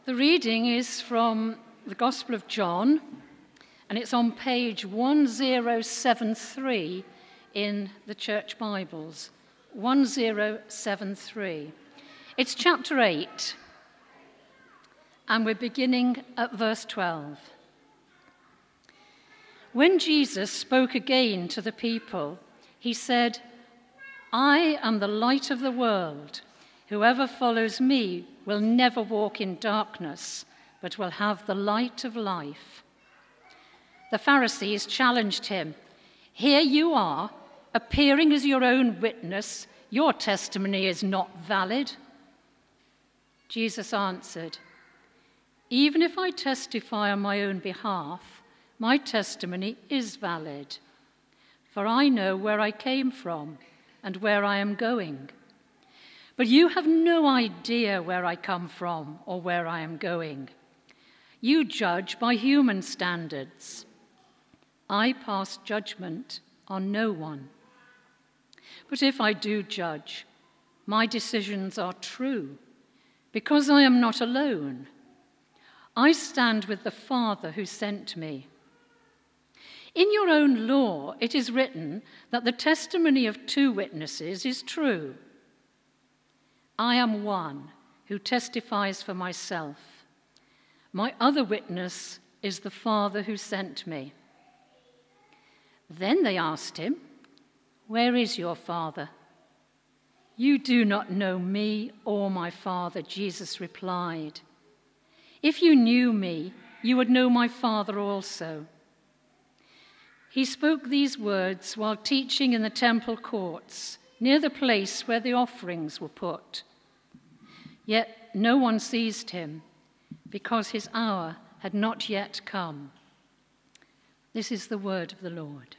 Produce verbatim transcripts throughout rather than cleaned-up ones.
The reading is from the Gospel of John, and it's on page one zero seven three in the Church Bibles. one zero seven three. It's chapter eight, and we're beginning at verse twelve. When Jesus spoke again to the people, he said, "I am the light of the world. Whoever follows me will never walk in darkness, but will have the light of life." The Pharisees challenged him. "Here you are, appearing as your own witness. Your testimony is not valid." Jesus answered, "Even if I testify on my own behalf, my testimony is valid, for I know where I came from and where I am going. But you have no idea where I come from or where I am going. You judge by human standards. I pass judgment on no one. But if I do judge, my decisions are true, because I am not alone. I stand with the Father who sent me. In your own law, it is written that the testimony of two witnesses is true. I am one who testifies for myself. My other witness is the Father who sent me." Then they asked him, "Where is your Father?" "You do not know me or my Father," Jesus replied. "If you knew me, you would know my Father also." He spoke these words while teaching in the temple courts, near the place where the offerings were put. Yet no one seized him, because his hour had not yet come. This is the word of the Lord.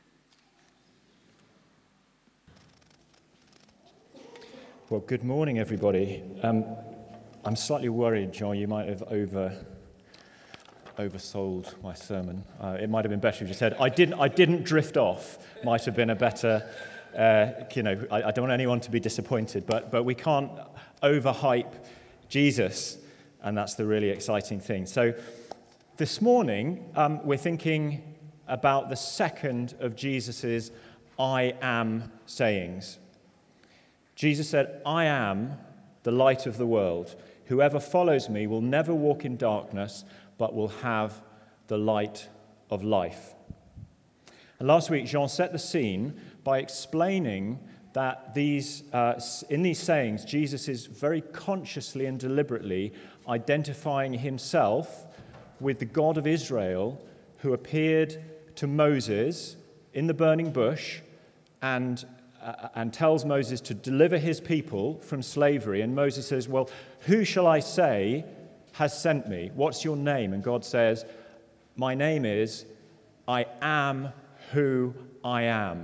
Well, good morning, everybody. Um, I'm slightly worried, John, you might have over oversold my sermon. Uh, it might have been better if you just said, I didn't, I didn't drift off. Might have been a better, uh, you know, I, I don't want anyone to be disappointed, but but we can't overhype Jesus, and that's the really exciting thing. So this morning, um, we're thinking about the second of Jesus's I am sayings. Jesus said, "I am the light of the world. Whoever follows me will never walk in darkness, but will have the light of life." And last week, Jean set the scene by explaining that these, uh, in these sayings, Jesus is very consciously and deliberately identifying himself with the God of Israel who appeared to Moses in the burning bush and uh, and tells Moses to deliver his people from slavery. And Moses says, "Well, who shall I say has sent me? What's your name?" And God says, "My name is I am who I am."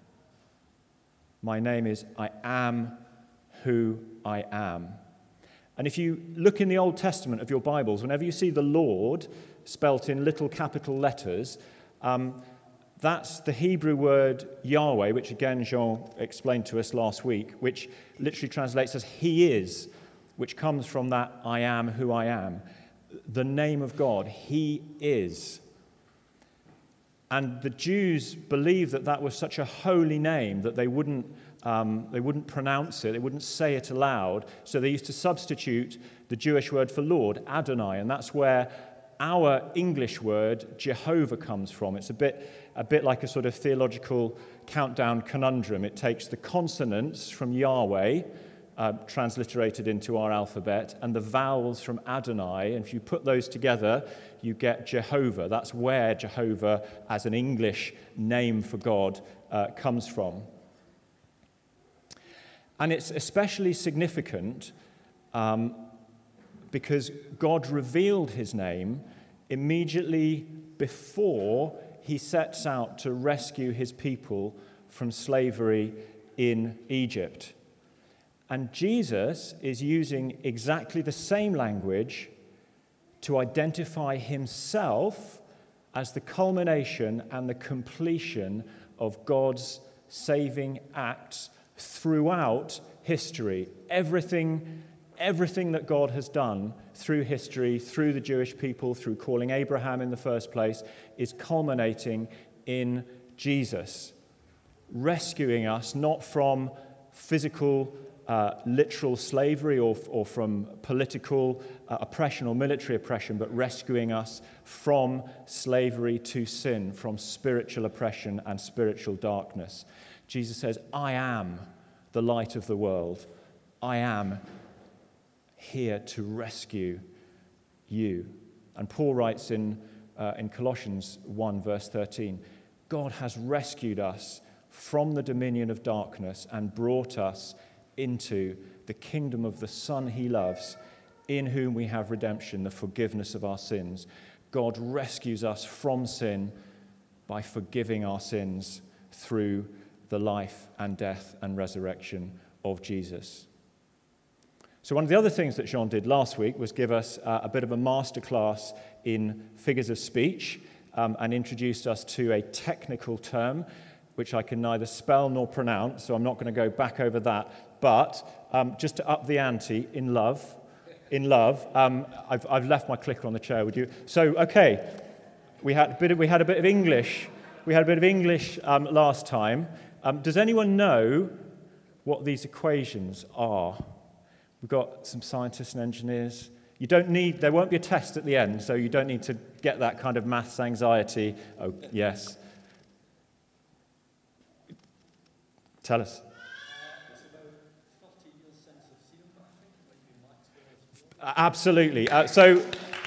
My name is I am who I am. And if you look in the Old Testament of your Bibles, whenever you see the Lord spelt in little capital letters, um, that's the Hebrew word Yahweh, which again Jean explained to us last week, which literally translates as He is, which comes from that I am who I am. The name of God, He is. And the Jews believed that that was such a holy name that they wouldn't um, they wouldn't pronounce it, they wouldn't say it aloud. So they used to substitute the Jewish word for Lord, Adonai, and that's where our English word Jehovah comes from. It's a bit a bit like a sort of theological countdown conundrum. It takes the consonants from Yahweh, uh, transliterated into our alphabet, and the vowels from Adonai, and if you put those together, you get Jehovah. That's where Jehovah, as an English name for God, uh, comes from. And it's especially significant um, because God revealed his name immediately before he sets out to rescue his people from slavery in Egypt. And Jesus is using exactly the same language to identify himself as the culmination and the completion of God's saving acts throughout history. Everything everything that God has done through history, through the Jewish people, through calling Abraham in the first place, is culminating in Jesus, rescuing us not from physical, uh, literal slavery or, or from political uh, oppression or military oppression, but rescuing us from slavery to sin, from spiritual oppression and spiritual darkness. Jesus says, I am the light of the world. I am here to rescue you. And Paul writes in, uh, in Colossians one, verse thirteen, God has rescued us from the dominion of darkness and brought us into the kingdom of the Son he loves, in whom we have redemption, the forgiveness of our sins. God rescues us from sin by forgiving our sins through the life and death and resurrection of Jesus. So one of the other things that Jean did last week was give us uh, a bit of a masterclass in figures of speech um, and introduced us to a technical term which I can neither spell nor pronounce, so I'm not going to go back over that. But um, just to up the ante, in love, in love, um, I've, I've left my clicker on the chair. Would you? So, okay, we had a bit of, we had a bit of English. We had a bit of English um, last time. Um, does anyone know what these equations are? We've got some scientists and engineers. You don't need, there won't be a test at the end, so you don't need to get that kind of maths anxiety. Oh, yes. Tell us. Absolutely. Uh, so,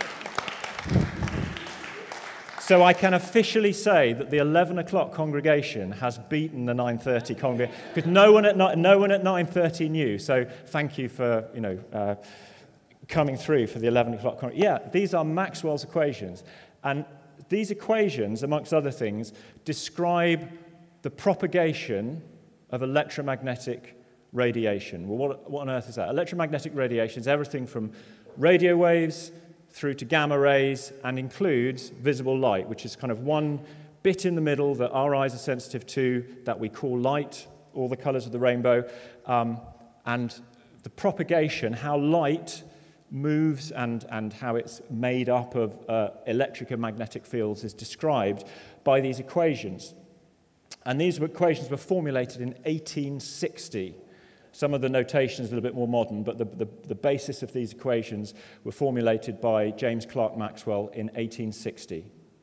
so I can officially say that the eleven o'clock congregation has beaten the nine thirty congregation, because no one at no one at nine thirty knew. So thank you for you know uh, coming through for the eleven o'clock congregation. Yeah, these are Maxwell's equations, and these equations, amongst other things, describe the propagation of electromagnetic radiation. Well, what, what on earth is that? Electromagnetic radiation is everything from radio waves through to gamma rays and includes visible light, which is kind of one bit in the middle that our eyes are sensitive to that we call light, all the colors of the rainbow. Um, and the propagation, how light moves and, and how it's made up of uh, electric and magnetic fields is described by these equations. And these equations were formulated in eighteen sixty. Some of the notation is a little bit more modern, but the, the, the basis of these equations were formulated by James Clerk Maxwell in eighteen sixty.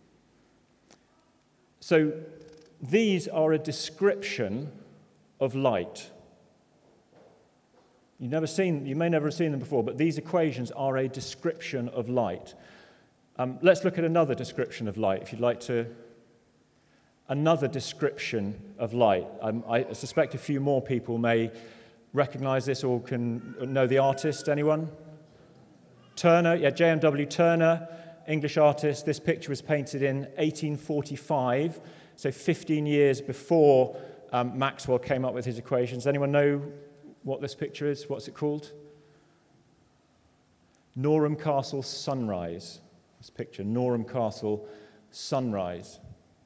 So these are a description of light. You've never seen, you may never have seen them before, but these equations are a description of light. Um, let's look at another description of light, if you'd like to. Another description of light. Um, I suspect a few more people may recognize this or can know the artist. Anyone? Turner, yeah, J M W Turner, English artist. This picture was painted in eighteen forty-five, so fifteen years before um, Maxwell came up with his equations. Anyone know what this picture is? What's it called? Norham Castle Sunrise. This picture, Norham Castle Sunrise.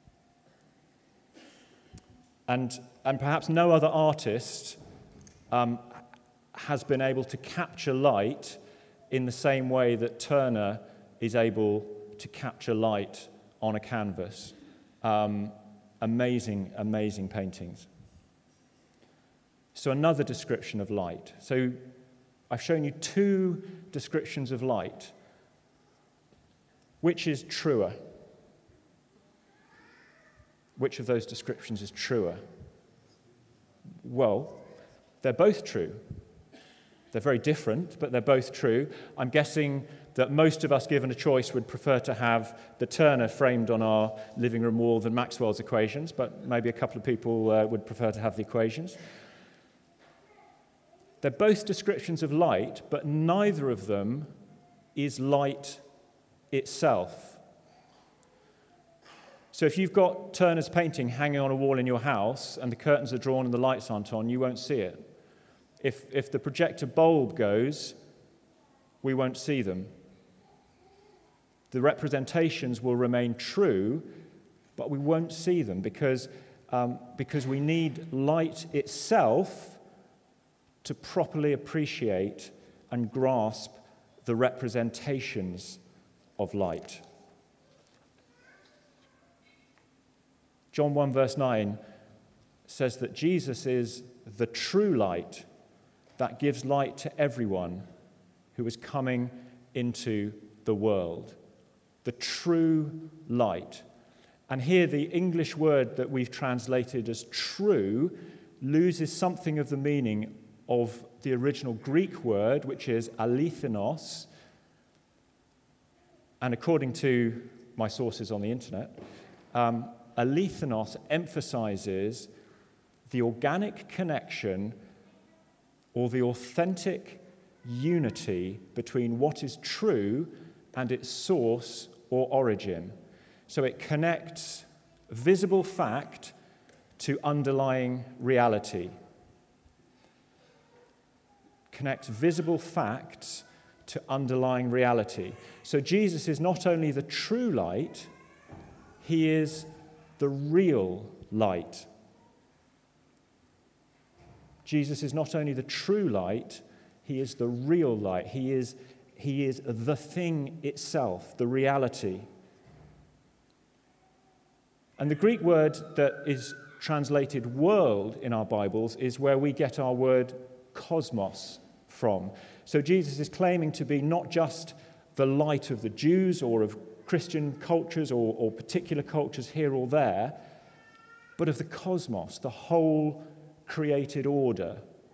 And, and perhaps no other artist um, has been able to capture light in the same way that Turner is able to capture light on a canvas. Um, amazing, amazing paintings. So another description of light. So I've shown you two descriptions of light. Which is truer? Which of those descriptions is truer? Well, they're both true. They're very different, but they're both true. I'm guessing that most of us, given a choice, would prefer to have the Turner framed on our living room wall than Maxwell's equations, but maybe a couple of people uh, would prefer to have the equations. They're both descriptions of light, but neither of them is light itself. So if you've got Turner's painting hanging on a wall in your house and the curtains are drawn and the lights aren't on, you won't see it. If, if the projector bulb goes, we won't see them. The representations will remain true, but we won't see them because, um, because we need light itself to properly appreciate and grasp the representations of light. John one verse nine says that Jesus is the true light that gives light to everyone who is coming into the world. The true light. And here the English word that we've translated as true loses something of the meaning of the original Greek word, which is alethenos. And according to my sources on the internet, um, alethenos emphasizes the organic connection or the authentic unity between what is true and its source or origin. So it connects visible fact to underlying reality. Connects visible facts to underlying reality. So Jesus is not only the true light, he is the real light. Jesus is not only the true light, he is the real light. He is, he is the thing itself, the reality. And the Greek word that is translated world in our Bibles is where we get our word cosmos from. So Jesus is claiming to be not just the light of the Jews or of Christian cultures or, or particular cultures here or there, but of the cosmos, the whole created order.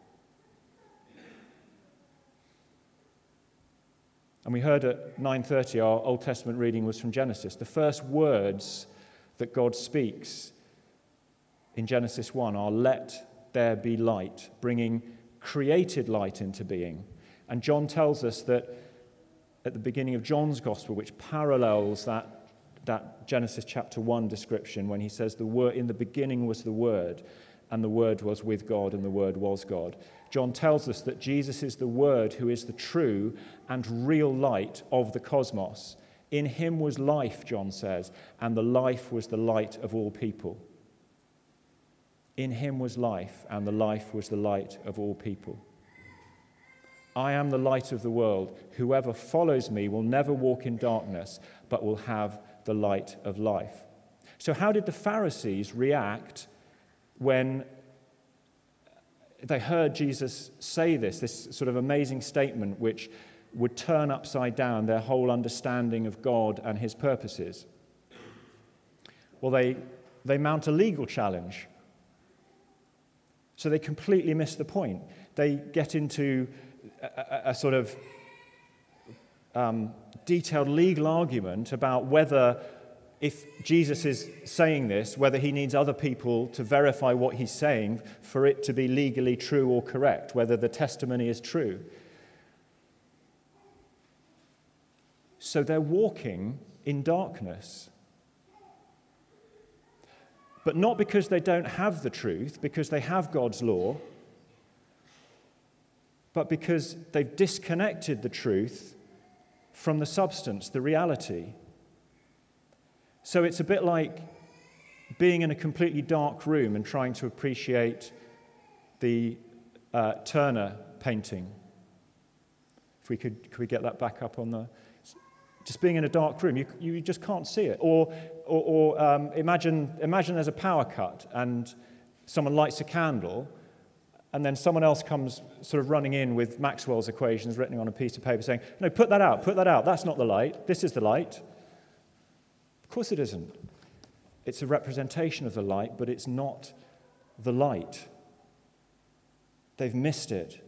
And we heard at nine thirty our Old Testament reading was from Genesis. The first words that God speaks in Genesis one are, "Let there be light," bringing created light into being. And John tells us that at the beginning of John's Gospel, which parallels that, that Genesis chapter one description, when he says, "The word in the beginning was the Word, and the Word was with God, and the Word was God." John tells us that Jesus is the Word who is the true and real light of the cosmos. In him was life, John says, and the life was the light of all people. In him was life, and the life was the light of all people. I am the light of the world. Whoever follows me will never walk in darkness, but will have the light of life. So how did the Pharisees react when they heard Jesus say this, this sort of amazing statement which would turn upside down their whole understanding of God and his purposes? Well, they, they mount a legal challenge. So they completely miss the point. They get into a, a, a sort of um, detailed legal argument about whether, if Jesus is saying this, whether he needs other people to verify what he's saying for it to be legally true or correct, whether the testimony is true. So they're walking in darkness. But not because they don't have the truth, because they have God's law, but because they've disconnected the truth from the substance, the reality. So it's a bit like being in a completely dark room and trying to appreciate the uh, Turner painting. If we could, could we get that back up on the... Just being in a dark room, you, you just can't see it. Or, or, or um, imagine, imagine there's a power cut and someone lights a candle, and then someone else comes sort of running in with Maxwell's equations written on a piece of paper saying, "No, put that out, put that out. That's not the light. This is the light." Of course it isn't. It's a representation of the light, but it's not the light. They've missed it.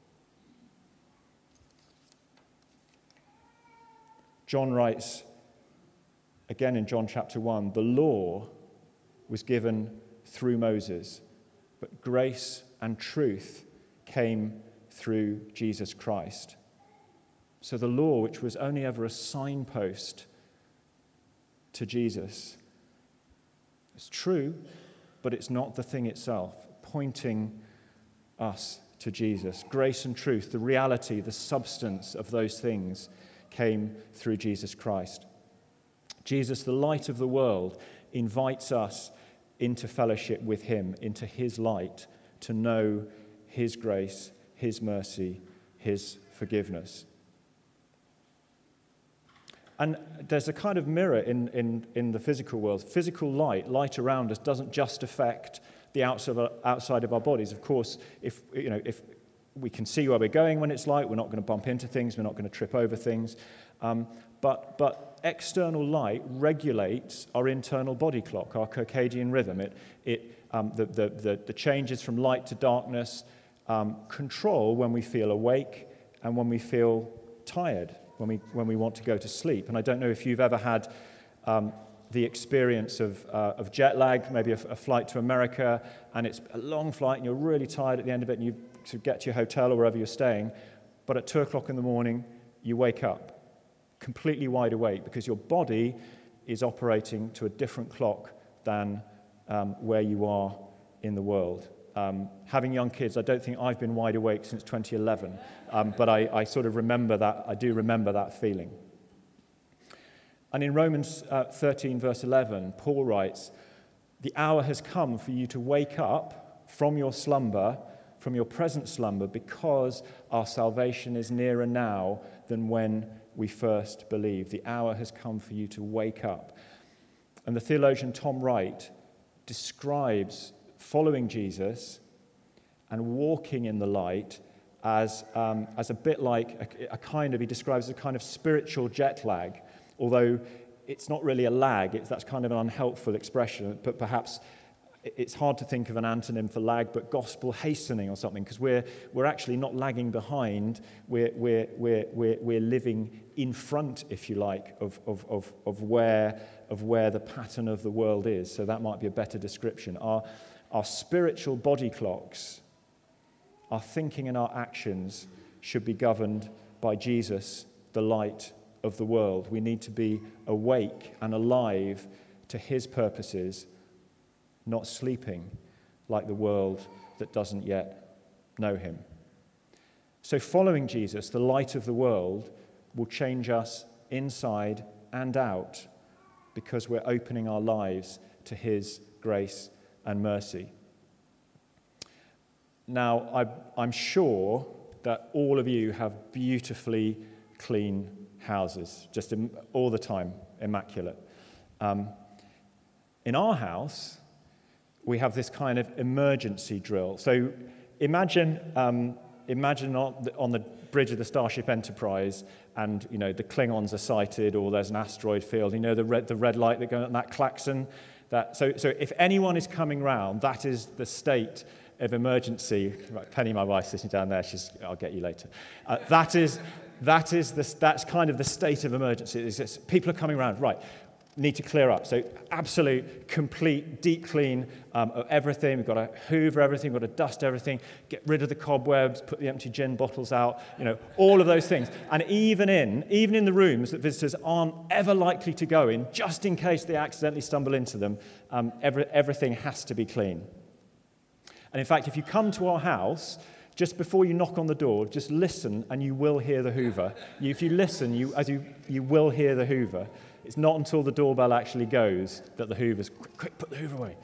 John writes, again in John chapter one, "The law was given through Moses, but grace and truth came through Jesus Christ." So the law, which was only ever a signpost to Jesus, is true, but it's not the thing itself, pointing us to Jesus. Grace and truth, the reality, the substance of those things, came through Jesus Christ. Jesus, the light of the world, invites us into fellowship with him, into his light, to know his grace, his mercy, his forgiveness. And there's a kind of mirror in, in, in the physical world. Physical light, light around us, doesn't just affect the outside of our, outside of our bodies. Of course, if you know, if we can see where we're going when it's light, we're not going to bump into things, we're not going to trip over things. Um, but but external light regulates our internal body clock, our circadian rhythm. It it um, the, the the the changes from light to darkness um, control when we feel awake and when we feel tired, when we when we want to go to sleep. And I don't know if you've ever had um, the experience of uh, of jet lag, maybe a, a flight to America, and it's a long flight, and you're really tired at the end of it, and you to get to your hotel or wherever you're staying, but at two o'clock in the morning, you wake up completely wide awake because your body is operating to a different clock than um, where you are in the world. Um, having young kids, I don't think I've been wide awake since twenty eleven, um, but I, I sort of remember that, I do remember that feeling. And in Romans uh, thirteen, verse eleven, Paul writes, "The hour has come for you to wake up from your slumber, from your present slumber, because our salvation is nearer now than when we first believed." The hour has come for you to wake up. And the theologian Tom Wright describes following Jesus and walking in the light as, um, as a bit like a, a kind of, he describes a kind of spiritual jet lag, although it's not really a lag, it's, that's kind of an unhelpful expression, but perhaps it's hard to think of an antonym for lag, but gospel hastening or something, because we're we're actually not lagging behind. We're we're we're we're, we're living in front, if you like, of, of of of where of where the pattern of the world is. So that might be a better description. Our our spiritual body clocks, our thinking and our actions should be governed by Jesus, the light of the world. We need to be awake and alive to his purposes, not sleeping like the world that doesn't yet know him. So following Jesus, the light of the world, will change us inside and out because we're opening our lives to his grace and mercy. Now, I, I'm sure that all of you have beautifully clean houses, just im- all the time, immaculate. Um, in our house, we have this kind of emergency drill. So imagine um, imagine on the, on the bridge of the Starship Enterprise, and you know the Klingons are sighted, or there's an asteroid field. You know the red the red light that goes on, that klaxon. That so so if anyone is coming round, that is the state of emergency. Right, Penny, my wife, sitting down there. She's I'll get you later. Uh, that is that is the that's kind of the state of emergency. It's just, people are coming around. Right. Need to clear up. So absolute, complete, deep clean um, of everything. We've got to hoover everything. We've got to dust everything. Get rid of the cobwebs. Put the empty gin bottles out. You know, all of those things. And even in, even in the rooms that visitors aren't ever likely to go in, just in case they accidentally stumble into them, um, every, everything has to be clean. And in fact, if you come to our house, just before you knock on the door, just listen, and you will hear the hoover. You, if you listen, you as you you will hear the hoover. It's not until the doorbell actually goes that the hoover's, quick, quick, put the hoover away.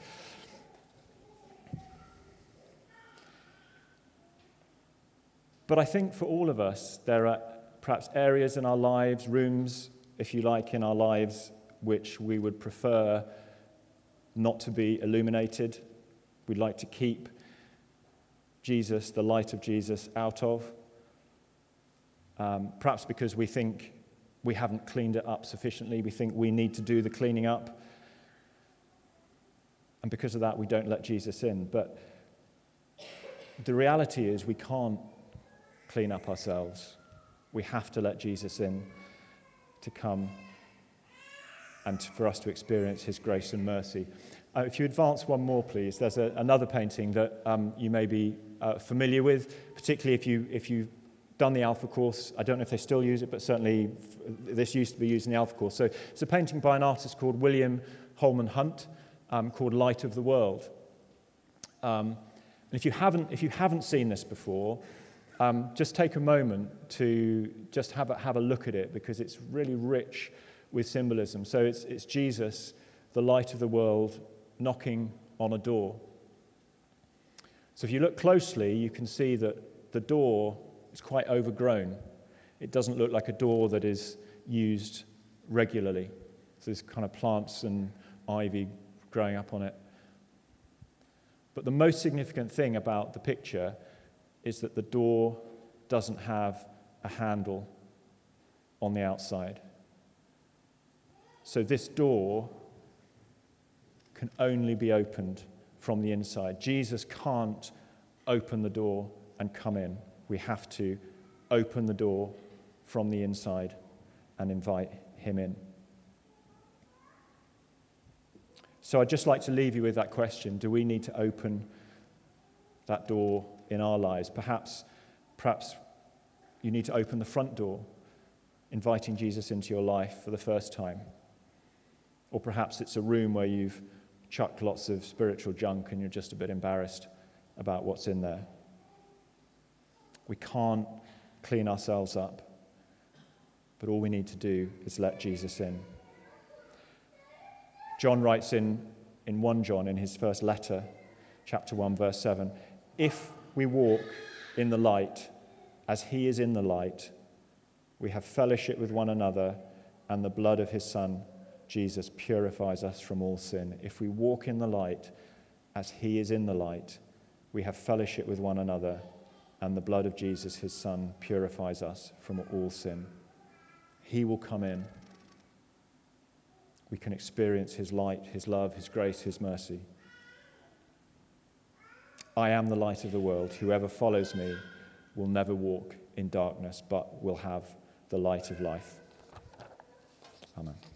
But I think for all of us, there are perhaps areas in our lives, rooms, if you like, in our lives, which we would prefer not to be illuminated. We'd like to keep Jesus, the light of Jesus, out of. Um, perhaps because we think we haven't cleaned it up sufficiently. We think we need to do the cleaning up. And because of that, we don't let Jesus in. But the reality is we can't clean up ourselves. We have to let Jesus in to come and to, for us to experience his grace and mercy. Uh, if you advance one more, please. There's a, another painting that um, you may be uh, familiar with, particularly if you if you done the Alpha course. I don't know if they still use it, but certainly this used to be used in the Alpha course. So it's a painting by an artist called William Holman Hunt, um, called Light of the World. Um, and if you haven't, if you haven't seen this before, um, just take a moment to just have a, have a look at it, because it's really rich with symbolism. So it's it's Jesus, the light of the world, knocking on a door. So if you look closely, you can see that the door It's quite overgrown. It doesn't look like a door that is used regularly. So there's kind of plants and ivy growing up on it. But the most significant thing about the picture is that the door doesn't have a handle on the outside. So this door can only be opened from the inside. Jesus can't open the door and come in. We have to open the door from the inside and invite him in. So I'd just like to leave you with that question. Do we need to open that door in our lives? Perhaps, perhaps you need to open the front door, inviting Jesus into your life for the first time. Or perhaps it's a room where you've chucked lots of spiritual junk and you're just a bit embarrassed about what's in there. We can't clean ourselves up, but all we need to do is let Jesus in. John writes in, in First John, in his first letter, chapter one, verse seven, if we walk in the light as he is in the light, we have fellowship with one another, and the blood of his Son, Jesus, purifies us from all sin. If we walk in the light as he is in the light, we have fellowship with one another, and the blood of Jesus, his Son, purifies us from all sin. He will come in. We can experience his light, his love, his grace, his mercy. I am the light of the world. Whoever follows me will never walk in darkness, but will have the light of life. Amen.